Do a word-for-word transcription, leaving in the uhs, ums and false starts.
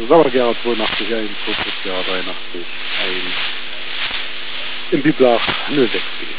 Sauer Gerhard zweiundachtzig eins, Jahr dreiundachtzig eins, im Biblach null sechs.